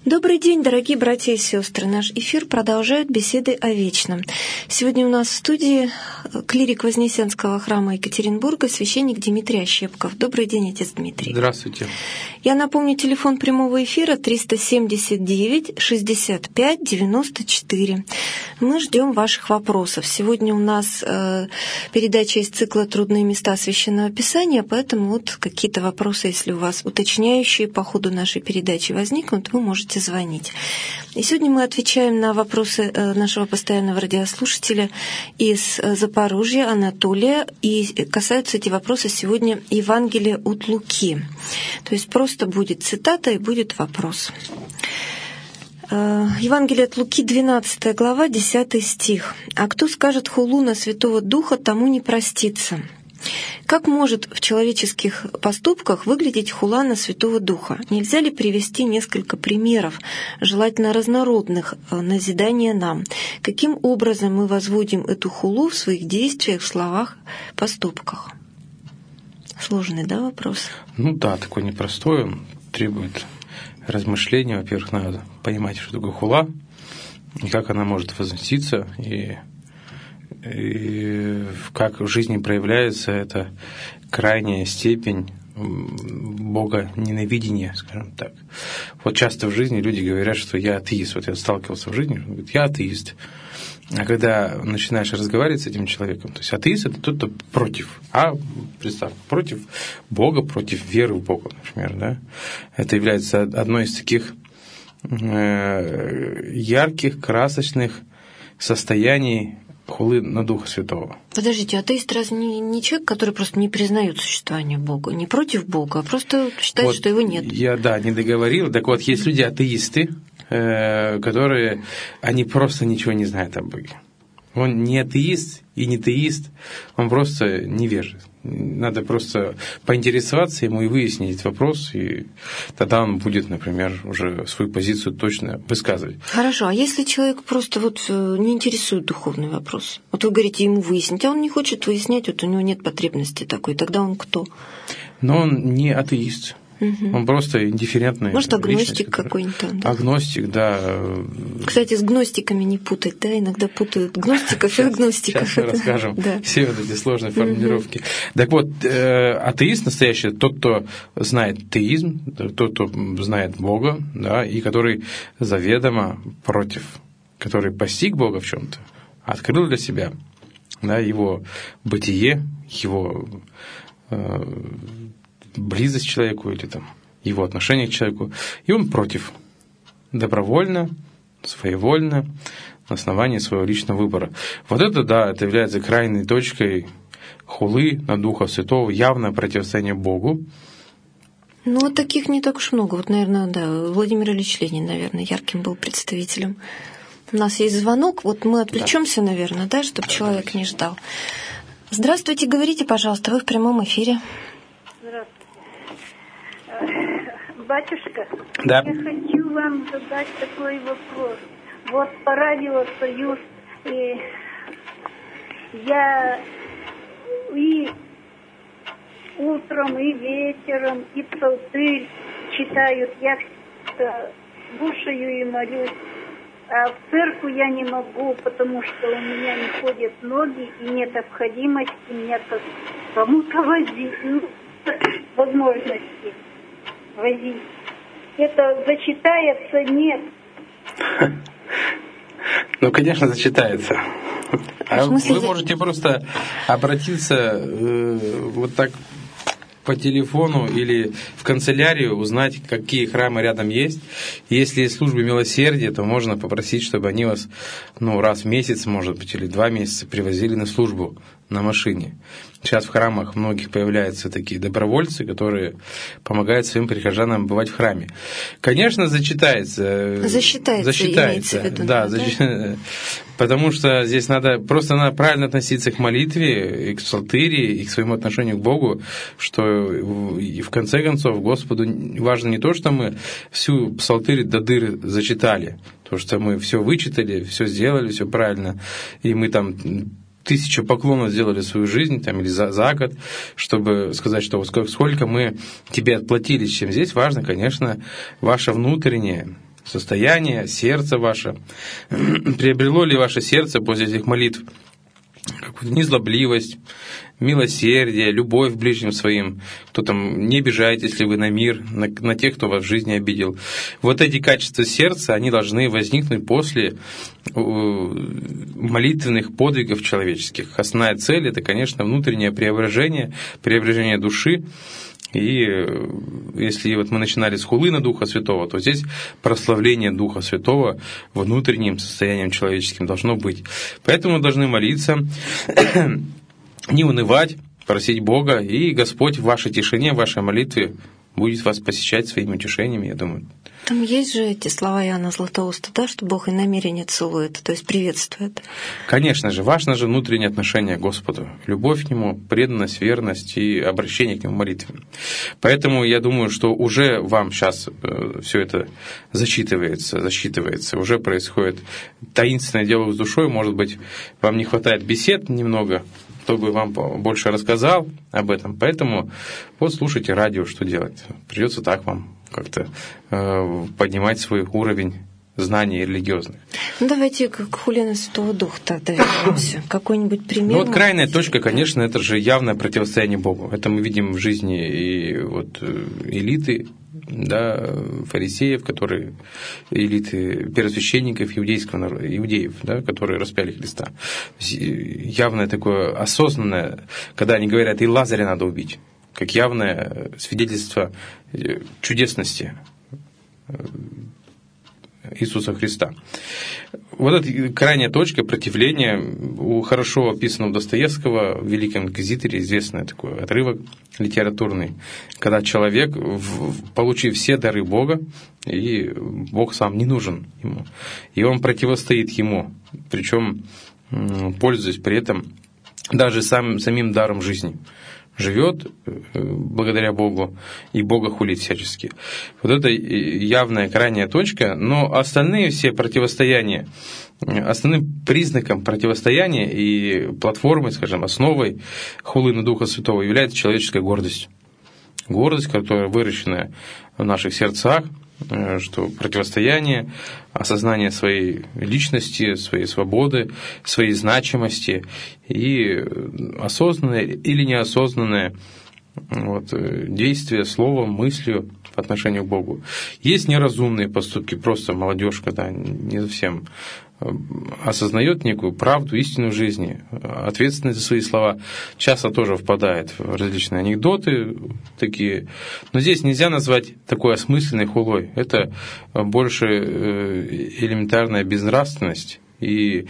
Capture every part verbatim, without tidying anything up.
Добрый день, дорогие братья и сестры. Наш эфир продолжает беседы о вечном. Сегодня у нас в студии клирик Вознесенского храма Екатеринбурга, священник Дмитрий Ощепков. Добрый день, отец Дмитрий. Здравствуйте. Я напомню, телефон прямого эфира триста семьдесят девять шестьдесят пять девяносто четыре. Мы ждем ваших вопросов. Сегодня у нас э, передача из цикла «Трудные места Священного Писания», поэтому вот какие-то вопросы, если у вас уточняющие по ходу нашей передачи возникнут, вы можете звонить. И сегодня мы отвечаем на вопросы нашего постоянного радиослушателя из Запорожья, Анатолия, и касаются эти вопросы сегодня Евангелия от Луки. То есть просто будет цитата и будет вопрос. Евангелие от Луки, двенадцатая глава, десятый стих. «А кто скажет хулу на Святого Духа, тому не простится». Как может в человеческих поступках выглядеть хула на Святого Духа? Нельзя ли привести несколько примеров, желательно разнородных, назидания нам? Каким образом мы возводим эту хулу в своих действиях, словах, поступках? Сложный, да, вопрос? Ну да, такой непростой, он требует размышления. Во-первых, надо понимать, что такое хула, и как она может возноситься, и И как в жизни проявляется эта крайняя степень Бога ненавидения, скажем так. Вот часто в жизни люди говорят, что я атеист. Вот я сталкивался в жизни, он говорит, я атеист. А когда начинаешь разговаривать с этим человеком, то есть атеист – это тот, кто против. А, представь, против Бога, против веры в Бога, например. Да? Это является одной из таких ярких, красочных состояний хулы на Духа Святого. Подождите, атеист разве не, не человек, который просто не признает существование Бога, не против Бога, а просто считает, вот что его нет? Я, да, не договорил. Так вот, есть люди атеисты, э, которые, они просто ничего не знают о Боге. Он не атеист и не теист, он просто невежит. Надо просто поинтересоваться ему и выяснить этот вопрос, и тогда он будет, например, уже свою позицию точно высказывать. Хорошо, а если человек просто вот не интересует духовный вопрос? Вот вы говорите ему выяснить, а он не хочет выяснять, вот у него нет потребности такой, тогда он кто? Но он не атеист. Угу. Он просто индифферентный. Может, агностик какой-нибудь там, да? Агностик, да. Кстати, с гностиками не путать, да? Иногда путают гностиков и агностиков. Сейчас мы расскажем да. все вот эти сложные формулировки. Угу. Так вот, атеист настоящий, тот, кто знает теизм, тот, кто знает Бога, да, и который заведомо против, который постиг Бога в чем-то, открыл для себя, да, его бытие, его близость к человеку или там, его отношение к человеку, и он против, добровольно, своевольно, на основании своего личного выбора. Вот это, да, это является крайней точкой хулы на Духа Святого, явное противостояние Богу. Ну, вот таких не так уж много. Вот, наверное, да, Владимир Ильич Ленин, наверное, ярким был представителем. У нас есть звонок, вот мы отвлечемся, да. наверное, да, чтобы да, человек давайте. не ждал. Здравствуйте, говорите, пожалуйста, вы в прямом эфире. Батюшка, да. я хочу вам задать такой вопрос. Вот по радио «Союз» и я и утром, и вечером, и псалтырь читаю. Я слушаю и молюсь. А в церковь я не могу, потому что у меня не ходят ноги, и нет необходимости меня кому-то возить, ну, возможности возить. Это зачитается? Нет. Ну, конечно, зачитается. А вы можете просто обратиться э, вот так по телефону или в канцелярию, узнать, какие храмы рядом есть. Если есть службы милосердия, то можно попросить, чтобы они вас ну, раз в месяц, может быть, или два месяца привозили на службу на машине. Сейчас в храмах многих появляются такие добровольцы, которые помогают своим прихожанам бывать в храме. Конечно, зачитается. Засчитается, засчитается имеется в виду. Да, да? защ... потому что здесь надо просто надо правильно относиться к молитве, и к псалтыре, и к своему отношению к Богу, что и в конце концов Господу важно не то, что мы всю псалтырь до дыр зачитали, то, что мы все вычитали, все сделали, все правильно, и мы там тысячу поклонов сделали в свою жизнь, там, или за, за год, чтобы сказать, что вот сколько мы тебе отплатили, чем здесь важно, конечно, ваше внутреннее состояние, сердце ваше. Приобрело ли ваше сердце после этих молитв какую-то незлобливость, милосердие, любовь к ближним своим, кто там, не обижайтесь ли вы на мир, на, на тех, кто вас в жизни обидел. Вот эти качества сердца, они должны возникнуть после молитвенных подвигов человеческих. Основная цель – это, конечно, внутреннее преображение, преображение души. И если вот мы начинали с хулы на Духа Святого, то здесь прославление Духа Святого внутренним состоянием человеческим должно быть. Поэтому мы должны молиться, не унывать, просить Бога, и Господь в вашей тишине, в вашей молитве будет вас посещать своими утешениями, я думаю. Там есть же эти слова Иоанна Златоуста, да, что Бог и намерение целует, то есть приветствует. Конечно же, важно же внутреннее отношение к Господу, любовь к Нему, преданность, верность и обращение к Нему в молитве. Поэтому я думаю, что уже вам сейчас все это зачитывается, засчитывается, уже происходит таинственное дело с душой, может быть, вам не хватает бесед немного, кто бы вам больше рассказал об этом. Поэтому вот слушайте радио, что делать. Придется так вам как-то э, поднимать свой уровень знаний религиозных. Ну, давайте к хуле Святого Духа тогда вернемся. Какой-нибудь пример? Ну, вот крайняя точка, конечно, это же явное противостояние Богу. Это мы видим в жизни и вот элиты, да, фарисеев, которые, элиты первосвященников иудейского народа, иудеев, да, которые распяли Христа. Явное такое осознанное, когда они говорят, и Лазаря надо убить, как явное свидетельство чудесности Иисуса Христа. Вот эта крайняя точка противления у хорошо описанного Достоевского в «Великом инквизиторе», известный такой отрывок литературный, когда человек, получив все дары Бога, и Бог сам не нужен ему, и он противостоит ему, причем пользуясь при этом даже сам, самим даром жизни. Живет благодаря Богу, и Бога хулит всячески. Вот это явная крайняя точка, но остальные все противостояния, основным признаком противостояния и платформой, скажем, основой хулы на Духа Святого является человеческая гордость. Гордость, которая выращена в наших сердцах, что противостояние, осознание своей личности, своей свободы, своей значимости и осознанное или неосознанное вот, действие словом, мыслью по отношению к Богу. Есть неразумные поступки, просто молодежь, когда не совсем осознает некую правду, истину жизни, ответственность за свои слова, часто тоже впадает в различные анекдоты такие. Но здесь нельзя назвать такой осмысленной хулой. Это больше элементарная безнравственность и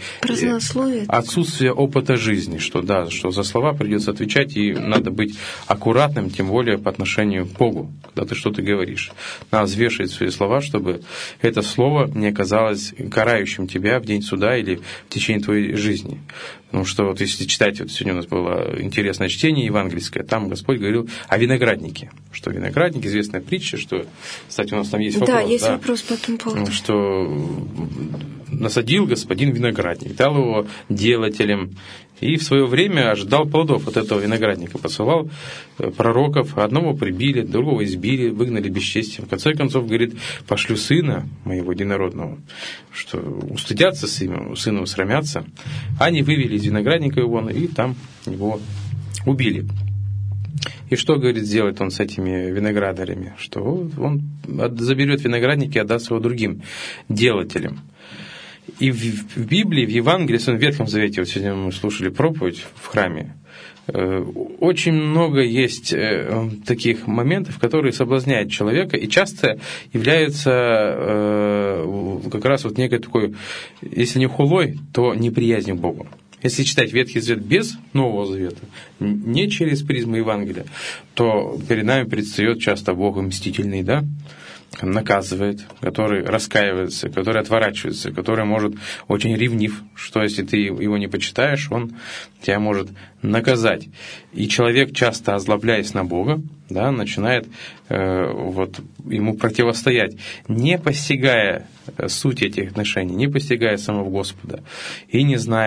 отсутствие опыта жизни, что да, что за слова придется отвечать, и надо быть аккуратным, тем более по отношению к Богу, когда ты что-то говоришь. Надо взвешивать свои слова, чтобы это слово не оказалось карающим тебя в день суда или в течение твоей жизни. Потому что вот если читать, вот сегодня у нас было интересное чтение евангельское, там Господь говорил о винограднике, что виноградник, известная притча, что, кстати, у нас там есть вопрос. Да, есть да, вопрос по этому поводу. Что насадил господин виноградник, дал его делателям, и в свое время ожидал плодов от этого виноградника, посылал пророков, одного прибили, другого избили, выгнали бесчестием. В конце концов, говорит, пошлю сына моего единородного, что устыдятся сына, сына усрамятся. Они вывели из виноградника его, и там его убили. И что, говорит, сделает он с этими виноградарями? Что он заберет виноградники и отдаст его другим делателям. И в Библии, в Евангелии, в Ветхом Завете, вот сегодня мы слушали проповедь в храме, очень много есть таких моментов, которые соблазняют человека и часто являются как раз вот некой такой, если не хулой, то неприязнью к Богу. Если читать Ветхий Завет без Нового Завета, не через призму Евангелия, то перед нами предстает часто Бог мстительный, да? Наказывает, который раскаивается, который отворачивается, который может очень ревнив, что если ты его не почитаешь, он тебя может наказать. И человек, часто озлобляясь на Бога, да, начинает э, вот, ему противостоять, не постигая суть этих отношений, не постигая самого Господа и не зная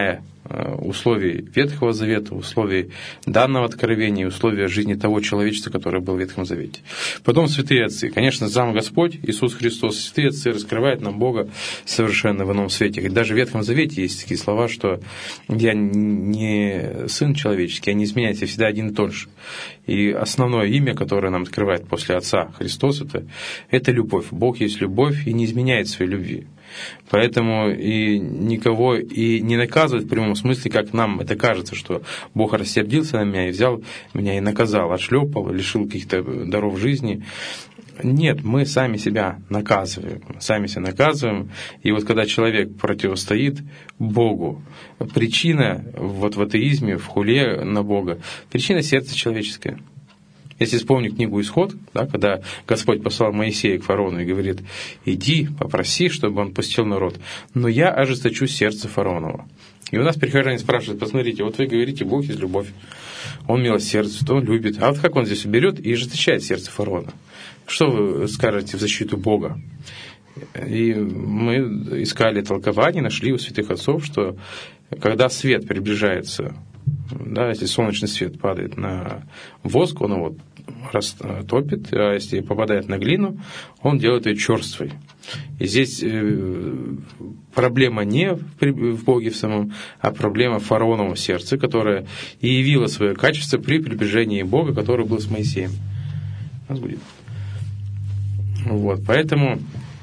условий Ветхого Завета, условий данного откровения, условия жизни того человечества, которое было в Ветхом Завете. Потом святые отцы. Конечно, сам Господь, Иисус Христос, святые отцы раскрывают нам Бога совершенно в ином свете. И даже в Ветхом Завете есть такие слова, что я не сын человеческий, я не изменяюсь, я всегда один и тот же. И основное имя, которое нам открывает после Отца Христос, это, это любовь. Бог есть любовь и не изменяет своей любви. Поэтому и никого и не наказывает в прямом смысле, как нам это кажется, что Бог рассердился на меня и взял меня и наказал, отшлепал, лишил каких-то даров жизни. Нет, мы сами себя наказываем, сами себя наказываем. И вот когда человек противостоит Богу, причина вот в атеизме, в хуле на Бога, причина сердца человеческое. Если вспомнить книгу «Исход», да, когда Господь послал Моисея к фараону и говорит: «Иди, попроси, чтобы он пустил народ, но я ожесточу сердце фараонова». И у нас прихожане спрашивают: посмотрите, вот вы говорите, Бог есть любовь, Он милосердствует, Он любит, а вот как Он здесь берет и ожесточает сердце фараона? Что вы скажете в защиту Бога? И мы искали толкование, нашли у святых отцов, что когда свет приближается, да, если солнечный свет падает на воск, он его растопит, а если попадает на глину, он делает ее черствой. И здесь проблема не в Боге в самом, а проблема в фараоновом сердце, которое и явило свое качество при приближении Бога, который был с Моисеем. Вот, поэтому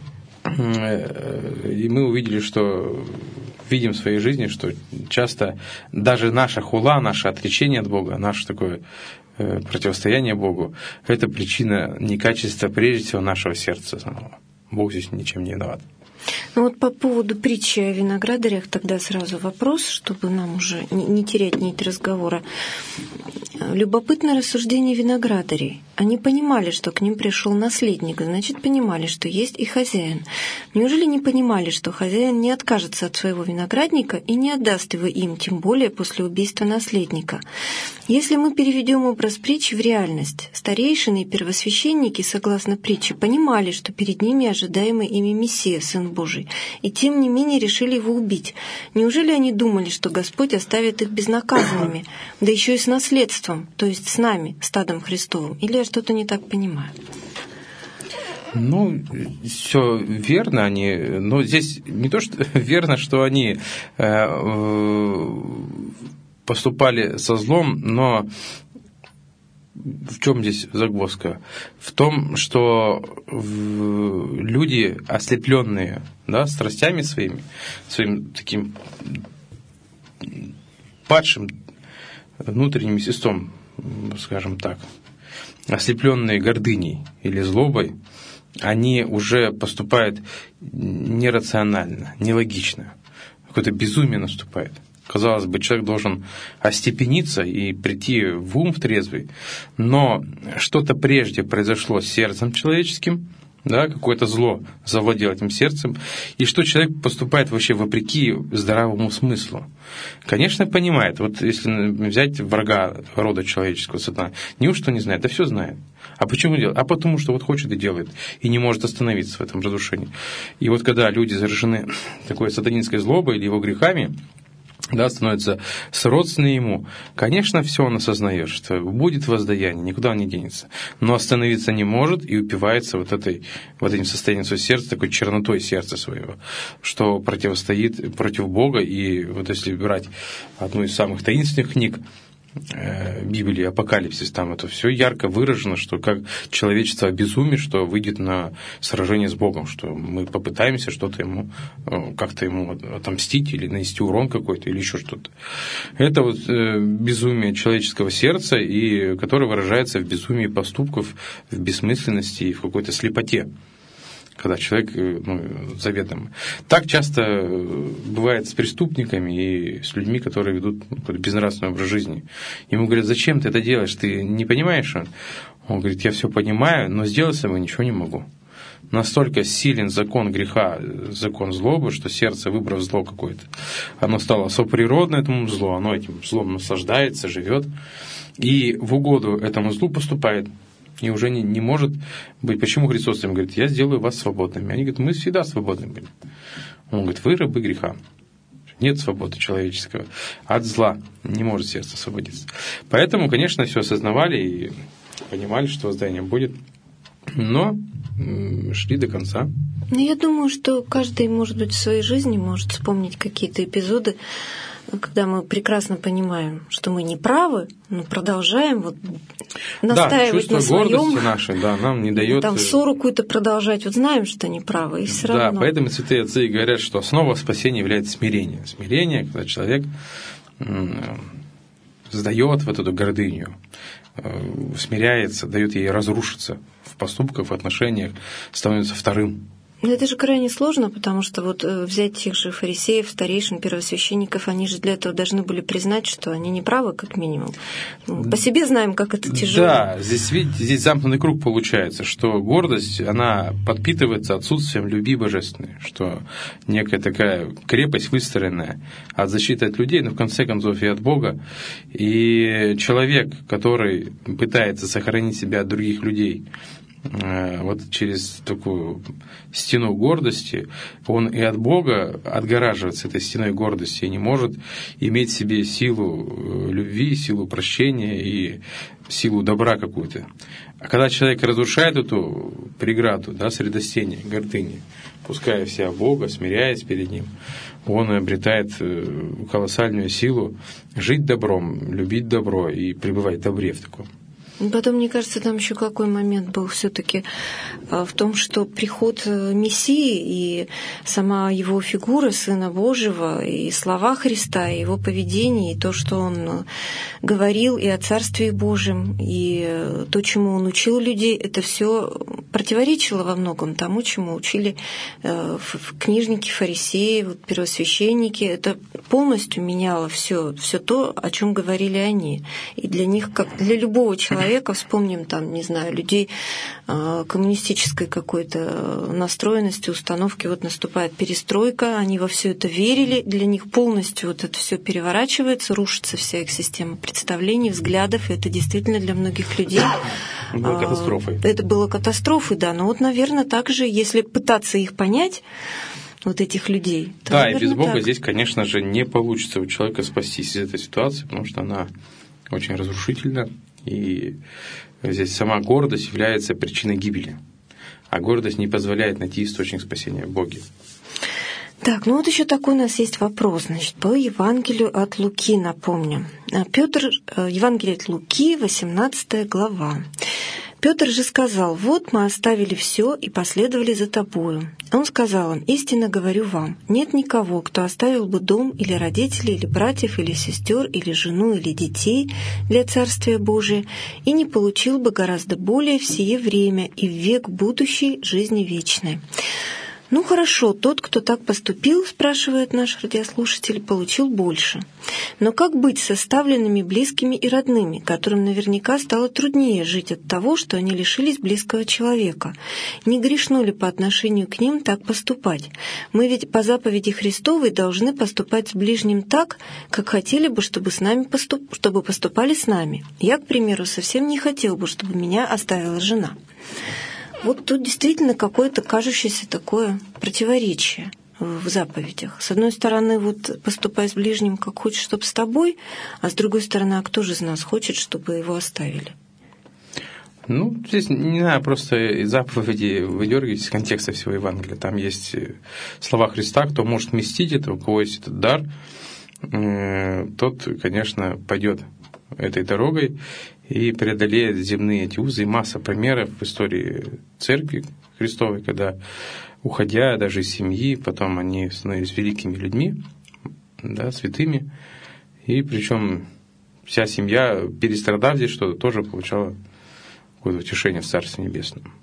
и мы увидели, что видим в своей жизни, что часто даже наша хула, наше отречение от Бога, наше такое противостояние Богу, это причина некачества, прежде всего, нашего сердца самого. Бог здесь ничем не виноват. Ну вот по поводу притчи о виноградарях тогда сразу вопрос, чтобы нам уже не терять нить разговора. Любопытное рассуждение виноградарей. Они понимали, что к ним пришел наследник, значит, понимали, что есть и хозяин. Неужели не понимали, что хозяин не откажется от своего виноградника и не отдаст его им, тем более после убийства наследника? Если мы переведем образ притчи в реальность, старейшины и первосвященники, согласно притче, понимали, что перед ними ожидаемый ими Мессия, Сын Божий, и тем не менее решили его убить. Неужели они думали, что Господь оставит их безнаказанными, да еще и с наследством, то есть с нами, стадом Христовым? Или я что-то не так понимаю? Ну, все верно, они, но здесь не то, что верно, что они поступали со злом, но в чем здесь загвоздка? В том, что люди, ослепленные, да, страстями своими, своим таким падшим внутренним естеством, скажем так, ослепленные гордыней или злобой, они уже поступают нерационально, нелогично. Какое-то безумие наступает. Казалось бы, человек должен остепениться и прийти в ум в трезвый, но что-то прежде произошло с сердцем человеческим, да, какое-то зло завладело этим сердцем, и что человек поступает вообще вопреки здравому смыслу. Конечно, понимает, вот если взять врага рода человеческого, сатана, неужто не знает? Да все знает. А почему делает? А потому что вот хочет и делает, и не может остановиться в этом разрушении. И вот когда люди заражены такой сатанинской злобой или его грехами, да, становится сродственны ему, конечно, все он осознает, что будет воздаяние, никуда он не денется, но остановиться не может и упивается вот, этой, вот этим состоянием своего сердца, такой чернотой сердца своего, что противостоит против Бога. И вот если брать одну из самых таинственных книг Библии, Апокалипсис, там это все ярко выражено, что как человечество обезумит, что выйдет на сражение с Богом, что мы попытаемся что-то ему, как-то ему отомстить или нанести урон какой-то, или еще что-то. Это вот безумие человеческого сердца, и которое выражается в безумии поступков, в бессмысленности и в какой-то слепоте, когда человек, ну, заведомо. Так часто бывает с преступниками и с людьми, которые ведут какой-то безнравственный образ жизни. Ему говорят: зачем ты это делаешь, ты не понимаешь? Он говорит: я все понимаю, но сделать с собой ничего не могу. Настолько силен закон греха, закон злобы, что сердце, выбрав зло какое-то, оно стало соприродно этому злу, оно этим злом наслаждается, живет, и в угоду этому злу поступает. И уже не, не может быть. Почему Христос им говорит: я сделаю вас свободными? Они говорят: мы всегда свободны были. Он говорит: вы рабы греха. нет свободы человеческого. От зла не может сердце освободиться. Поэтому, конечно, все осознавали и понимали, что воздаянием будет, но шли до конца. Ну, я думаю, что каждый, может быть, в своей жизни может вспомнить какие-то эпизоды, когда мы прекрасно понимаем, что мы не правы, но продолжаем вот настаивать да, на своем. Да, чувство гордости наше, да, нам не дает... Там ссору какую-то продолжать, вот знаем, что не правы, и все да, равно. Да, поэтому святые отцы говорят, что основа спасения является смирение. Смирение, когда человек сдает вот эту гордыню, смиряется, дает ей разрушиться в поступках, в отношениях, становится вторым. Но это же крайне сложно, потому что вот взять тех же фарисеев, старейшин, первосвященников, они же для этого должны были признать, что они не правы, как минимум. По себе знаем, как это тяжело. Да, здесь, видите, здесь замкнутый круг получается, что гордость, она подпитывается отсутствием любви божественной, что некая такая крепость выстроенная от защиты от людей, но в конце концов и от Бога. И человек, который пытается сохранить себя от других людей, вот через такую стену гордости, он и от Бога отгораживается этой стеной гордости и не может иметь в себе силу любви, силу прощения и силу добра какую-то. А когда человек разрушает эту преграду, да, средостения, гордыни, пуская в себя Бога, смиряясь перед Ним, он обретает колоссальную силу жить добром, любить добро и пребывать в добре в таком. Потом, мне кажется, там еще какой момент был все-таки в том, что приход Мессии и сама его фигура Сына Божьего, и слова Христа, и его поведение, и то, что он говорил и о Царстве Божьем, и то, чему он учил людей, это все противоречило во многом тому, чему учили книжники, фарисеи, первосвященники. Это полностью меняло все, все то, о чем говорили они. И для них, как для любого человека, вспомним там, не знаю, людей коммунистической какой-то настроенности, установки, вот наступает перестройка, они во все это верили, для них полностью вот это все переворачивается, рушится вся их система представлений, взглядов, и это действительно для многих людей было катастрофой. Это было катастрофой, да, но вот, наверное, также, если пытаться их понять, вот этих людей. То, да, наверное, и без Бога так. Здесь, конечно же, не получится у человека спастись из этой ситуации, потому что она очень разрушительна. И здесь сама гордость является причиной гибели. А гордость не позволяет найти источник спасения в Боге. Так, ну вот еще такой у нас есть вопрос, значит, по Евангелию от Луки, напомню. Петр, Евангелие от Луки, восемнадцатая глава. Петр же сказал: «Вот мы оставили все и последовали за тобою». Он сказал им: «Истинно говорю вам, нет никого, кто оставил бы дом или родителей, или братьев, или сестер, или жену, или детей для Царствия Божия, и не получил бы гораздо более в сие время и в век будущей жизни вечной». Ну хорошо, тот, кто так поступил, спрашивает наш радиослушатель, получил больше. Но как быть с оставленными близкими и родными, которым наверняка стало труднее жить от того, что они лишились близкого человека? Не грешно ли по отношению к ним так поступать? Мы ведь по заповеди Христовой должны поступать с ближним так, как хотели бы, чтобы, с нами поступ... чтобы поступали с нами. Я, к примеру, совсем не хотел бы, чтобы меня оставила жена. Вот тут действительно какое-то кажущееся такое противоречие в заповедях. С одной стороны, вот поступай с ближним, как хочешь, чтобы с тобой, а с другой стороны, а кто же из нас хочет, чтобы его оставили? Ну, здесь не надо просто из заповеди выдергивать из контекста всего Евангелия. Там есть слова Христа: кто может вместить это, у кого есть этот дар, тот, конечно, пойдет этой дорогой и преодолеет земные эти узы. И масса примеров в истории Церкви Христовой, когда, уходя даже из семьи, потом они становились великими людьми, да, святыми, и причем вся семья, перестрадав здесь что-то, тоже получала какое-то утешение в Царстве Небесном.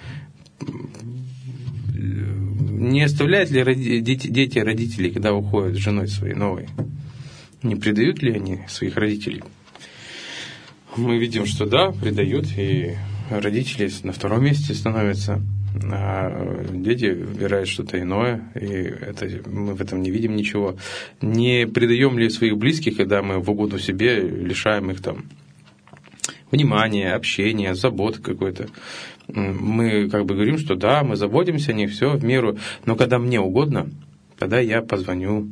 Не оставляют ли роди- дети, дети родителей, когда уходят с женой своей новой? Не предают ли они своих родителей? Мы видим, что да, предают, и родители на втором месте становятся, а дети выбирают что-то иное, и это, мы в этом не видим ничего. Не предаем ли своих близких, когда мы в угоду себе лишаем их там внимания, общения, заботы какой-то? Мы как бы говорим, что да, мы заботимся о них, все в меру, но когда мне угодно, тогда я позвоню,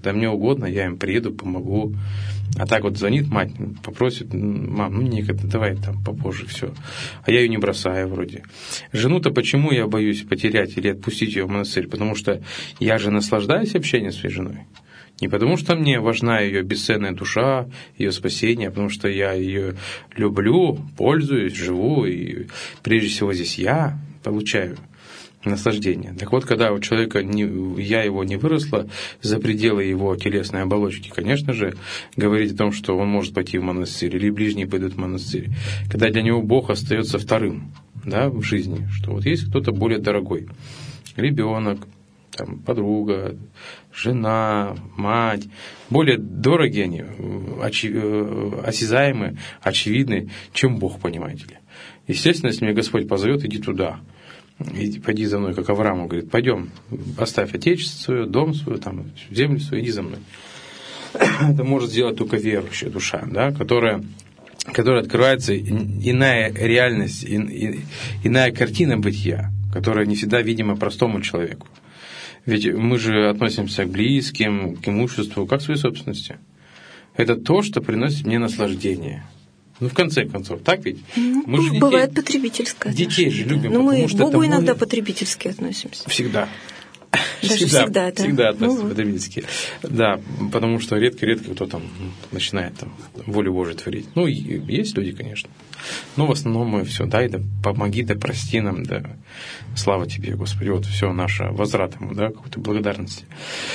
Когда мне угодно, я им приеду, помогу. А так вот звонит мать, попросит, мам, ну некогда, давай там попозже, все. А я ее не бросаю вроде. Жену-то почему я боюсь потерять или отпустить ее в монастырь? Потому что я же наслаждаюсь общением с своей женой. Не потому что мне важна ее бесценная душа, ее спасение, а потому что я ее люблю, пользуюсь, живу, и прежде всего здесь я получаю наслаждение. Так вот, когда у человека не, я его не выросла за пределы его телесной оболочки, конечно же, говорить о том, что он может пойти в монастырь, или ближние пойдут в монастырь, когда для него Бог остается вторым, да, в жизни, что вот есть кто-то более дорогой, ребенок, там, подруга, жена, мать, более дорогие они, очи, осязаемые, очевидны, чем Бог, понимаете ли. Естественно, если меня Господь позовет, иди туда. Иди, пойди за мной, как Аврааму говорит, пойдем, оставь отечество свое, дом свой, там, землю свою, иди за мной. Это может сделать только верующая душа, да, которая, которая открывается иная реальность, иная картина бытия, которая не всегда видима простому человеку. Ведь мы же относимся к близким, к имуществу, как к своей собственности. Это то, что приносит мне наслаждение. Ну, в конце концов, так ведь? Ну, мы же детей, бывает потребительское. Детей же любим. Но мы к Богу иногда мой... потребительски относимся. Всегда. Даже всегда, всегда да. Всегда относятся ну, потребительски. Да, потому что редко-редко кто там начинает там, волю Божию творить. Ну, есть люди, конечно. Но в основном мы все, дай, да помоги, да прости нам, да слава тебе, Господи, вот все наше возврат ему, да, какой-то благодарности.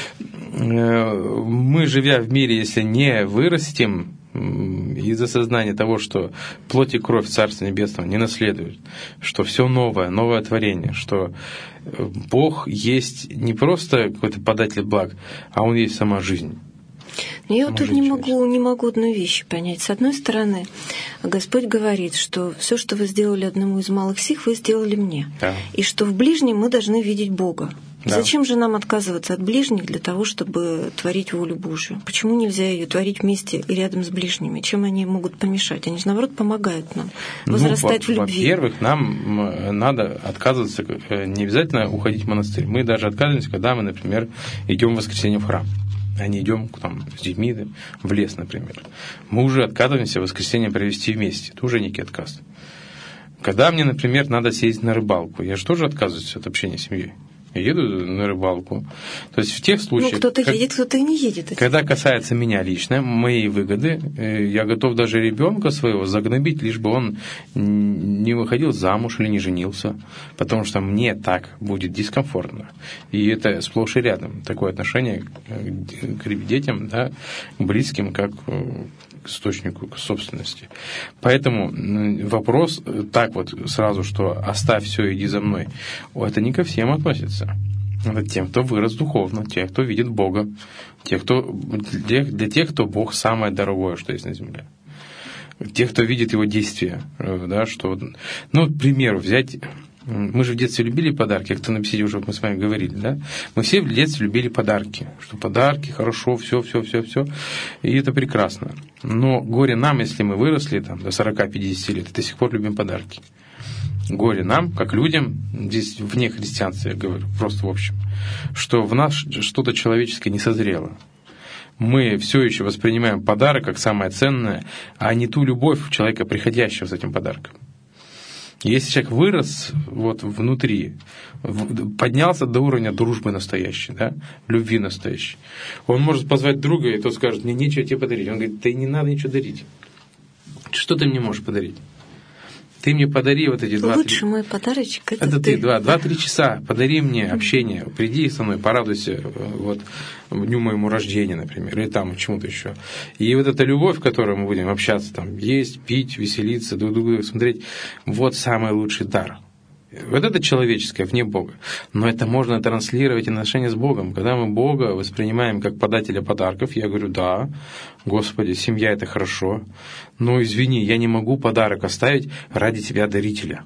Мы, живя в мире, если не вырастем из осознания того, что плоть и кровь Царства Небесного не наследуют, что все новое, новое творение, что Бог есть не просто какой-то податель благ, а Он есть сама жизнь. Но я вот тут не могу, не могу одну вещь понять. С одной стороны, Господь говорит, что все, что вы сделали одному из малых сих, вы сделали мне. Да. И что в ближнем мы должны видеть Бога. Да. Зачем же нам отказываться от ближних для того, чтобы творить волю Божью? Почему нельзя ее творить вместе и рядом с ближними? Чем они могут помешать? Они же, наоборот, помогают нам возрастать ну, в любви. Во-первых, нам надо отказываться, не обязательно уходить в монастырь. Мы даже отказываемся, когда мы, например, идем в воскресенье в храм. А не идем там, с детьми в лес, например. Мы уже отказываемся в воскресенье провести вместе. Это уже некий отказ. Когда мне, например, надо съездить на рыбалку, я же тоже отказываюсь от общения с семьей. Я еду на рыбалку. То есть в тех случаях... Ну, кто-то как, едет, кто-то и не едет. Когда касается меня лично, моей выгоды, я готов даже ребенка своего загнобить, лишь бы он не выходил замуж или не женился, потому что мне так будет дискомфортно. И это сплошь и рядом. Такое отношение к детям, да, к близким, как к источнику, к собственности. Поэтому вопрос так вот сразу, что оставь все, иди за мной, это не ко всем относится. Это тем, кто вырос духовно, тех, кто видит Бога, тех, кто, для, для тех, кто Бог самое дорогое, что есть на земле. Тех, кто видит Его действия. Да, что, ну, к примеру, взять... Мы же в детстве любили подарки, кто на беседе уже мы с вами говорили, да? Мы все в детстве любили подарки, что подарки, хорошо, все, все, все, все, и это прекрасно. Но горе нам, если мы выросли там, до сорок-пятьдесят лет, и до сих пор любим подарки. Горе нам, как людям, здесь вне христианства, я говорю, просто в общем, что в нас что-то человеческое не созрело. Мы все еще воспринимаем подарок как самое ценное, а не ту любовь человека, приходящего с этим подарком. Если человек вырос вот внутри, поднялся до уровня дружбы настоящей, да, любви настоящей, он может позвать друга, и тот скажет, мне нечего тебе подарить. Он говорит, да и не надо ничего дарить. Что ты мне можешь подарить? Ты мне подари вот эти два... Лучший мой подарочек — это, это ты. ты. Два-три часа. Подари мне общение. Приди со мной, порадуйся вот, дню моему рождения, например, или там чему-то еще. И вот эта любовь, в которой мы будем общаться, там, есть, пить, веселиться, друг друга смотреть, вот самый лучший дар. Вот это человеческое, вне Бога. Но это можно транслировать и на отношения с Богом. Когда мы Бога воспринимаем как подателя подарков, я говорю, да, Господи, семья — это хорошо, но извини, я не могу подарок оставить ради тебя, дарителя.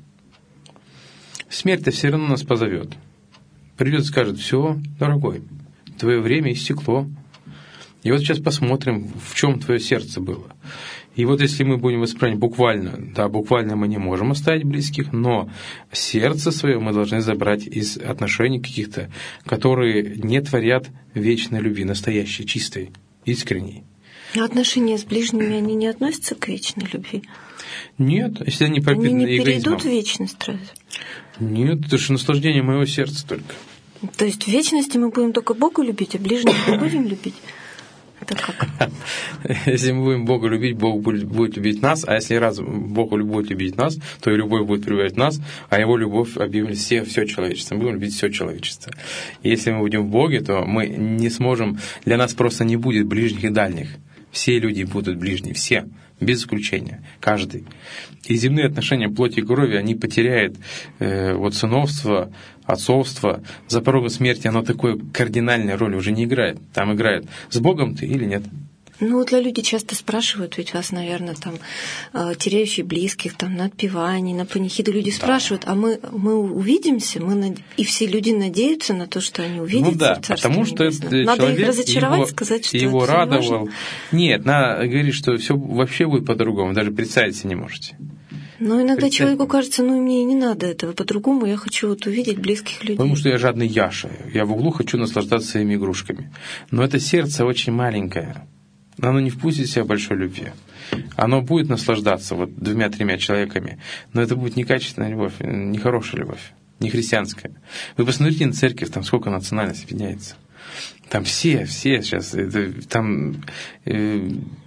Смерть-то все равно нас позовет. Придет и скажет, все, дорогой, твое время истекло. И вот сейчас посмотрим, в чем твое сердце было. И вот если мы будем воспринимать буквально, да, буквально мы не можем оставить близких, но сердце свое мы должны забрать из отношений каких-то, которые не творят вечной любви, настоящей, чистой, искренней. А отношения с ближними, они не относятся к вечной любви? Нет, если они пропитаны эгоизмом. Они не перейдут в вечность разве? Нет, это же наслаждение моего сердца только. То есть в вечности мы будем только Бога любить, а ближних не будем любить? Это как? Если мы будем Бога любить, Бог будет любить нас, а если раз Бог будет любить нас, то и любовь будет пребывать в нас, а Его любовь объемлет все, все человечество. Мы будем любить все человечество. И если мы будем в Боге, то мы не сможем, для нас просто не будет ближних и дальних. Все люди будут ближние, все, без исключения, каждый. И земные отношения плоти и крови, они потеряют э, вот сыновство, отцовство. За порогом смерти оно такой кардинальной роли уже не играет. Там играет, с Богом ты или нет. Ну вот люди часто спрашивают, ведь вас, наверное, там теряющие близких, там на отпевании, на панихиду люди спрашивают, а мы, мы увидимся, мы над... и все люди надеются на то, что они увидятся. Ну да, в Царстве потому что Небесном. Надо их разочаровать, его, сказать, что его это радовал. важно. Нет, надо говорить, что все вообще будет по-другому, даже представить себе не можете. Но иногда человеку кажется, ну и мне и не надо этого по-другому, я хочу вот увидеть близких людей. Потому что я жадный Яша, я в углу хочу наслаждаться своими игрушками. Но это сердце очень маленькое. Оно не впустит в себя большой любви. Оно будет наслаждаться вот двумя-тремя человеками, но это будет некачественная любовь, нехорошая любовь, не христианская. Вы посмотрите на церковь, там сколько национальностей объединяется. Там все, все сейчас, это, там э,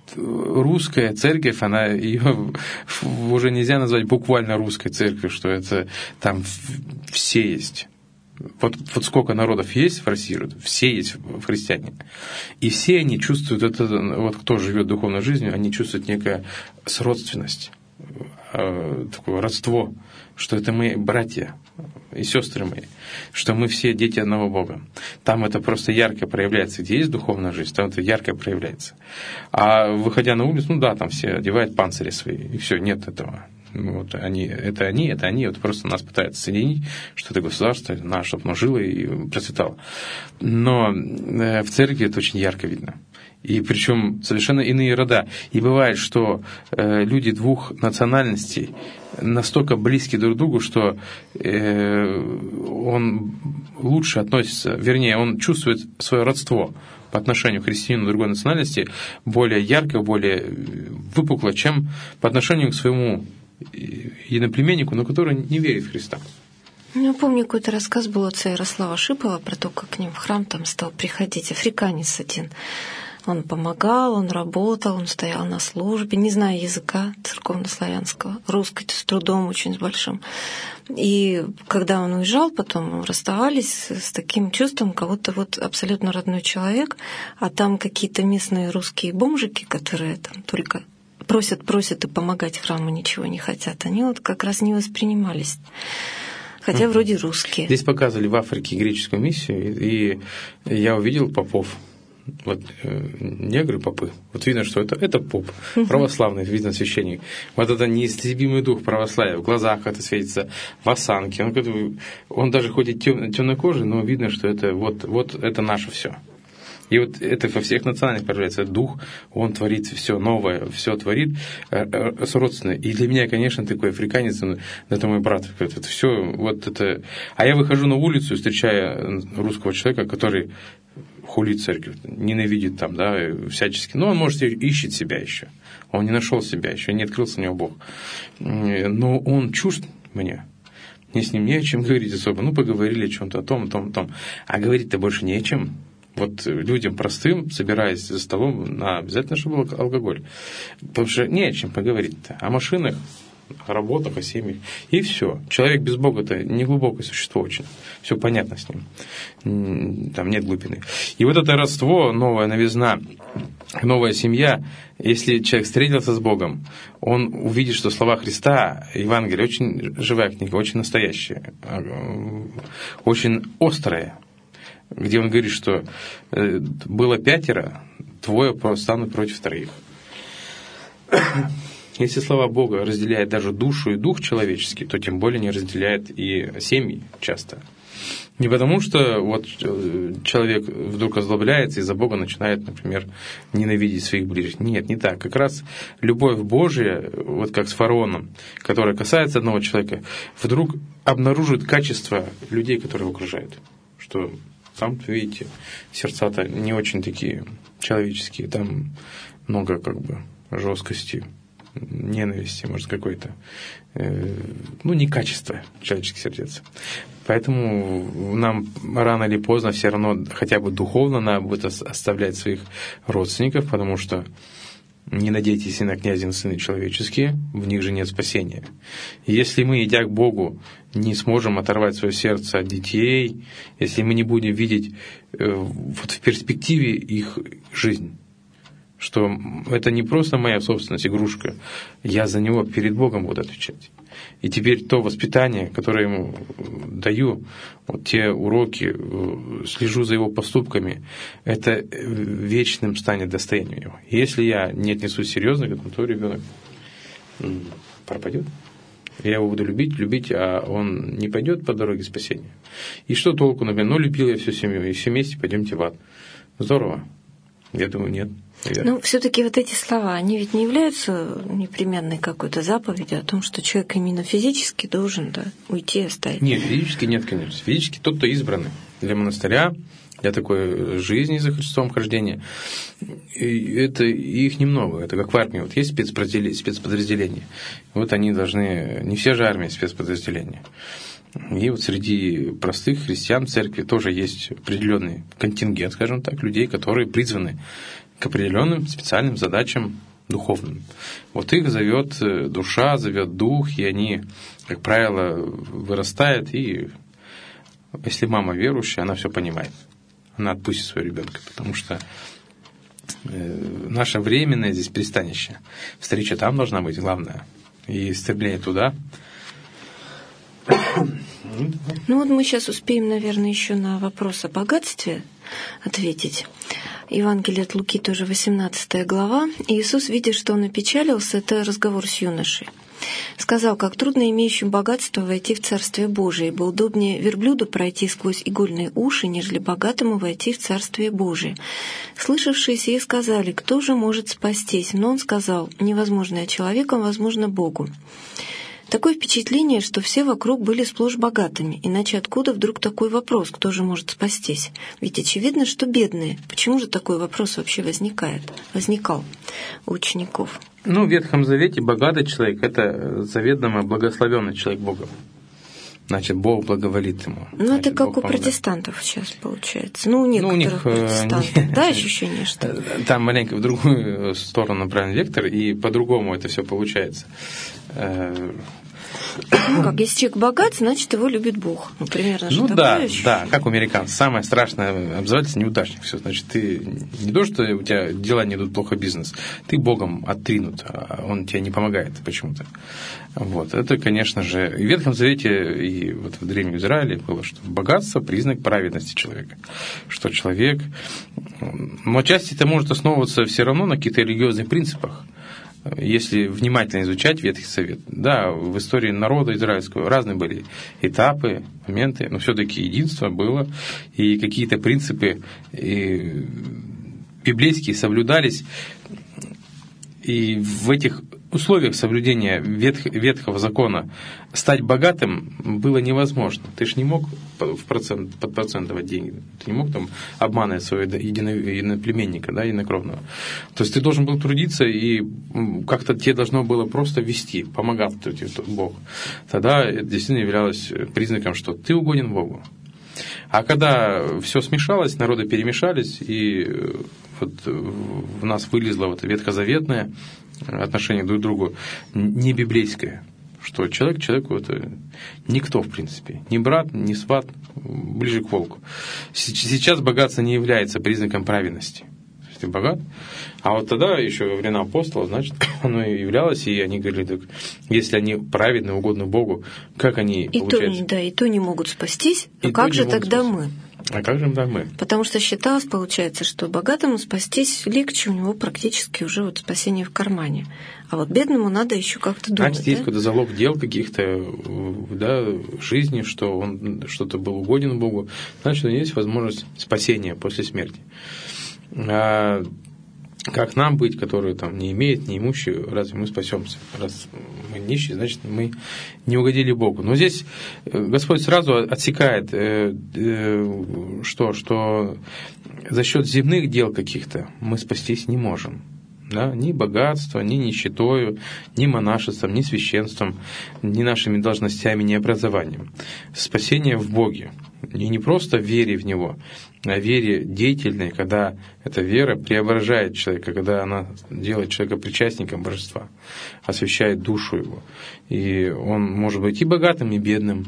русская церковь, она ее уже нельзя назвать буквально русской церковью, что это там все есть. Вот, вот сколько народов есть в России, все есть в христиане. И все они чувствуют это, вот кто живет духовной жизнью, они чувствуют некая сродственность, такое родство, что это мы братья и сестры мои, что мы все дети одного Бога. Там это просто ярко проявляется. Где есть духовная жизнь, там это ярко проявляется. А выходя на улицу, ну да, там все одевают панцири свои, и все, нет этого. Вот они, это они, это они, вот просто нас пытаются соединить, что это государство наше, чтобы оно жило и процветало. Но в церкви это очень ярко видно. И причем совершенно иные рода. И бывает, что люди двух национальностей настолько близки друг к другу, что он лучше относится, вернее, он чувствует свое родство по отношению к христианину другой национальности более ярко, более выпукло, чем по отношению к своему единоплеменнику, но который не верит в Христа. Я помню, какой-то рассказ был отца Ярослава Шипова про то, как к ним в храм там стал приходить африканец один. Он помогал, он работал, он стоял на службе, не зная языка церковнославянского, русский с трудом очень с большим. И когда он уезжал, потом расставались с таким чувством, кого-то вот абсолютно родной человек, а там какие-то местные русские бомжики, которые там только просят, просят и помогать храму ничего не хотят, они вот как раз не воспринимались. Хотя вроде русские. Здесь показывали в Африке греческую миссию, и я увидел попов. Вот э, негры, попы. Вот видно, что это, это поп, православный, видно, священник. Вот это неистребимый дух православия. В глазах это светится, в осанке. Он, он даже ходит тем, темнокожий, но видно, что это вот, вот это наше все. И вот это во всех национальных проявляется. Дух, он творит все новое, все творит сродственно. И для меня, конечно, такой африканец, это мой брат. Это все, вот это. А я выхожу на улицу, встречая русского человека, который хулит церковь, ненавидит там, да, всячески. Но он, может, ищет себя еще. Он не нашел себя еще, не открылся у него Бог. Но он чужд мне. Мне с ним не о чем говорить особо. Ну, поговорили о чем-то, о том, о том, о том. А говорить-то больше не о чем. Вот людям простым, собираясь за столом, на обязательно, чтобы был алкоголь. Потому что не о чем поговорить-то. О машинах, о работах, о семьях. И все. Человек без Бога-то неглубокое существо очень. Все понятно с ним. Там нет глубины. И вот это родство, новая новизна, новая семья, если человек встретился с Богом, он увидит, что слова Христа, Евангелие, очень живая книга, очень настоящая, очень острая. Где он говорит, что было пятеро, двое станут против троих. Если слова Бога разделяют даже душу и дух человеческий, то тем более не разделяет и семьи часто. Не потому, что вот человек вдруг озлобляется и из-за Бога начинает, например, ненавидеть своих ближних. Нет, не так. Как раз любовь Божия, вот как с фараоном, которая касается одного человека, вдруг обнаружит качество людей, которые его окружают. Что там, видите, сердца-то не очень такие человеческие, там много как бы жесткости, ненависти, может, какой-то, э, ну, не качество человеческих сердец. Поэтому нам рано или поздно все равно хотя бы духовно надо будет оставлять своих родственников, потому что не надейтесь и на князин сыны человеческие, в них же нет спасения. И если мы, идя к Богу, не сможем оторвать свое сердце от детей, если мы не будем видеть э, вот в перспективе их жизнь, что это не просто моя собственность, игрушка, я за него перед Богом буду отвечать. И теперь то воспитание, которое ему даю, вот те уроки, слежу за его поступками, это вечным станет достоянием его. Если я не отнесусь серьезно к этому, то ребенок пропадет. Я его буду любить, любить, а он не пойдет по дороге спасения. И что толку, например, ну, любил я всю семью, и все вместе пойдемте в ад. Здорово. Я думаю, нет. Наверное. Ну, все-таки вот эти слова, они ведь не являются непременной какой-то заповедью о том, что человек именно физически должен, да, уйти и оставить. Нет, физически нет, конечно. Физически тот, кто избранный для монастыря, для такой жизни за Христом хождения. И это их немного. Это как в армии. Вот есть спецподразделения. Вот они должны... Не все же армии спецподразделения. И вот среди простых христиан в церкви тоже есть определенный контингент, скажем так, людей, которые призваны к определенным специальным задачам духовным. Вот их зовет душа, зовет дух, и они, как правило, вырастают, и если мама верующая, она все понимает. Она отпустит своего ребенка, потому что наше временное здесь пристанище. Встреча там должна быть главная, и стремление туда. Ну вот мы сейчас успеем, наверное, еще на вопрос о богатстве ответить. Евангелие от Луки, тоже восемнадцатая глава. Иисус, видя, что он опечалился, это разговор с юношей, сказал, как трудно имеющим богатство войти в Царствие Божие, ибо удобнее верблюду пройти сквозь игольные уши, нежели богатому войти в Царствие Божие. Слышавшие сие сказали, кто же может спастись? Но он сказал, невозможное человеком, возможно Богу. Такое впечатление, что все вокруг были сплошь богатыми. Иначе откуда вдруг такой вопрос, кто же может спастись? Ведь очевидно, что бедные. Почему же такой вопрос вообще возникает? Возникал у учеников. Ну, в Ветхом Завете богатый человек – это заведомо благословенный человек Богом. Значит, Бог благоволит ему. Ну, значит, это как Бог у помогает. Протестантов сейчас получается. Ну, у некоторых ну, у них, протестантов. Не, да, ощущение, что... Там маленько в другую сторону направлен вектор, и по-другому это все получается. Ну как, если человек богат, значит, его любит Бог. Ну, примерно же ну, такое да, ощущение. да, как у американцев. Самое страшное обзывательство – неудачник. Все, значит, ты не то, что у тебя дела не идут плохо, бизнес, ты Богом оттринут, а он тебе не помогает почему-то. Вот. Это, конечно же, и в Ветхом Завете, и вот в Древнем Израиле было, что богатство – признак праведности человека. Что человек… Но отчасти это может основываться все равно на каких-то религиозных принципах. Если внимательно изучать Ветхий Завет, да, в истории народа израильского разные были этапы, моменты, но все-таки единство было, и какие-то принципы и библейские соблюдались, и в этих условиях соблюдения ветх, Ветхого закона стать богатым было невозможно. Ты ж не мог в процент, под процент давать деньги. Ты не мог там обманывать своего едино, единоплеменника, да, единокровного. То есть ты должен был трудиться, и как-то тебе должно было просто вести, помогал Бог. Тогда это действительно являлось признаком, что ты угоден Богу. А когда все смешалось, народы перемешались, и вот в нас вылезло вот ветхозаветное отношение друг к другу, не библейское, что человек человеку это никто, в принципе, ни брат, ни сват, ближе к волку. Сейчас богатство не является признаком праведности. Ты богат. А вот тогда, еще во времена апостолов, значит, оно и являлось, и они говорили, так, если они праведны, угодны Богу, как они и получается? То, да, и то не могут спастись, а как же тогда мы? А как же там мы? Потому что считалось, получается, что богатому спастись легче, у него практически уже вот спасение в кармане. А вот бедному надо еще как-то думать. Значит, есть да? какой-то залог дел каких-то, да, жизни, что он что-то был угоден Богу. Значит, есть возможность спасения после смерти. А как нам быть, которые там не имеют, не имущие, разве мы спасемся? Раз мы нищие, значит, мы не угодили Богу. Но здесь Господь сразу отсекает, что, что за счет земных дел каких-то мы спастись не можем. Да? Ни богатством, ни нищетою, ни монашеством, ни священством, ни нашими должностями, ни образованием. Спасение в Боге. И не просто в вере в Него, а в вере деятельной, когда эта вера преображает человека, когда она делает человека причастником божества, освящает душу его. И он может быть и богатым, и бедным,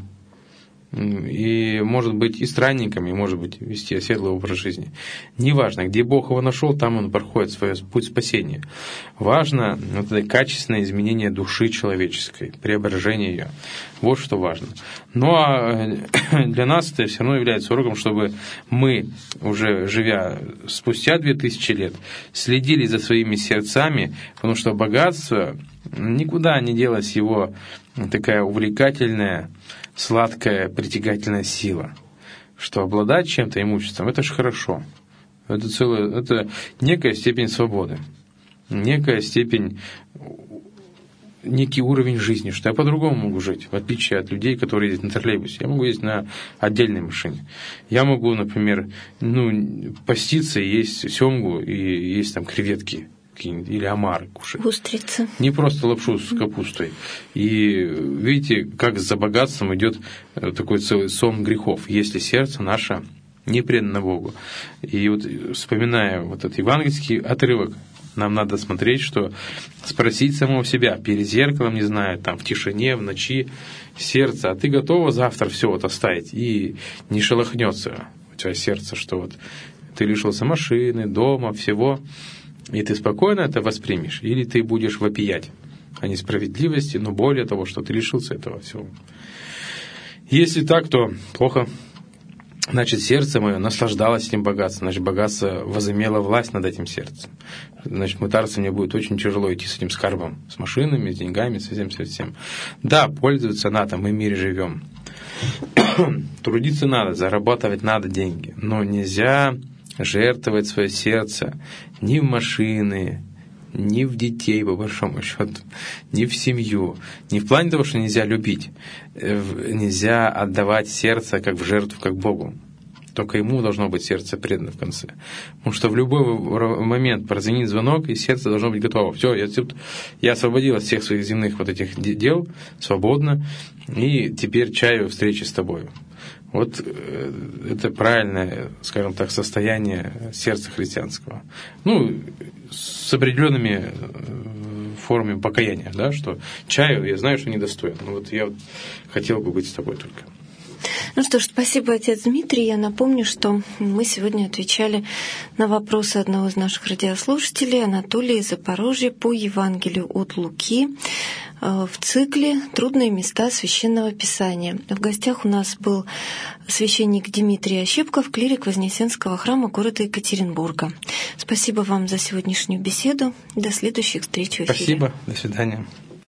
и может быть и странником, и может быть вести оседлый образ жизни. Неважно, где Бог его нашел, там он проходит свой путь спасения. Важно вот это качественное изменение души человеческой, преображение ее. Вот что важно. Ну а для нас это все равно является уроком, чтобы мы, уже живя спустя две тысячи лет, следили за своими сердцами, потому что богатство никуда не делась его такая увлекательная, сладкая, притягательная сила, что обладать чем-то имуществом, это же хорошо. Это, целое, это некая степень свободы, некая степень, некий уровень жизни, что я по-другому могу жить, в отличие от людей, которые ездят на троллейбусе. Я могу ездить на отдельной машине. Я могу, например, ну, поститься, есть семгу и есть там креветки или омары кушать. Устрицы. Не просто лапшу с капустой. И видите, как за богатством идет такой целый сон грехов, если сердце наше не предано Богу. И вот вспоминая вот этот евангельский отрывок, нам надо смотреть, что спросить самого себя перед зеркалом, не знаю, там в тишине, в ночи, сердце, а ты готова завтра все вот оставить, и не шелохнется у тебя сердце, что вот ты лишился машины, дома, всего, и ты спокойно это воспримешь, или ты будешь вопиять о несправедливости, но более того, что ты лишился этого всего. Если так, то плохо. Значит, сердце мое наслаждалось этим богатством, значит, богатство возымело власть над этим сердцем. Значит, мытарству мне будет очень тяжело идти с этим скарбом, с машинами, с деньгами, со всем, со всем. Да, пользоваться надо, мы в мире живем. Трудиться надо, зарабатывать надо деньги, но нельзя жертвовать свое сердце ни в машины, ни в детей, по большому счету, ни в семью. Не в плане того, что нельзя любить. Нельзя отдавать сердце как в жертву, как Богу. Только Ему должно быть сердце предано в конце. Потому что в любой момент прозвенит звонок, и сердце должно быть готово. Все, я, я освободилась от всех своих земных вот этих дел, свободно, и теперь чаю встречи с тобой. Вот это правильное, скажем так, состояние сердца христианского. Ну, с определенными формами покаяния, да, что чаю я знаю, что недостоин. Но вот я вот хотел бы быть с тобой только. Ну что ж, спасибо, отец Дмитрий. Я напомню, что мы сегодня отвечали на вопросы одного из наших радиослушателей, Анатолия из Запорожья, по Евангелию от Луки в цикле «Трудные места Священного Писания». В гостях у нас был священник Дмитрий Ощепков, клирик Вознесенского храма города Екатеринбурга. Спасибо вам за сегодняшнюю беседу. До следующих встреч в эфире. Спасибо. До свидания.